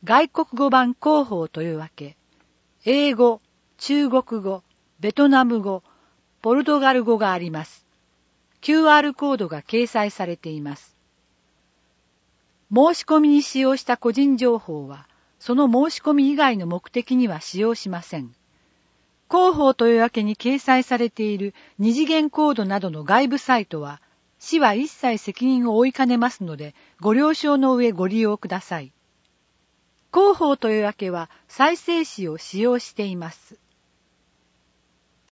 外国語版広報というわけ、英語、中国語、ベトナム語、ポルトガル語があります。QR コードが掲載されています。申し込みに使用した個人情報は、その申し込み以外の目的には使用しません。広報というわけに掲載されている二次元コードなどの外部サイトは、市は一切責任を負いかねますので、ご了承の上ご利用ください。広報というわけは再生紙を使用しています。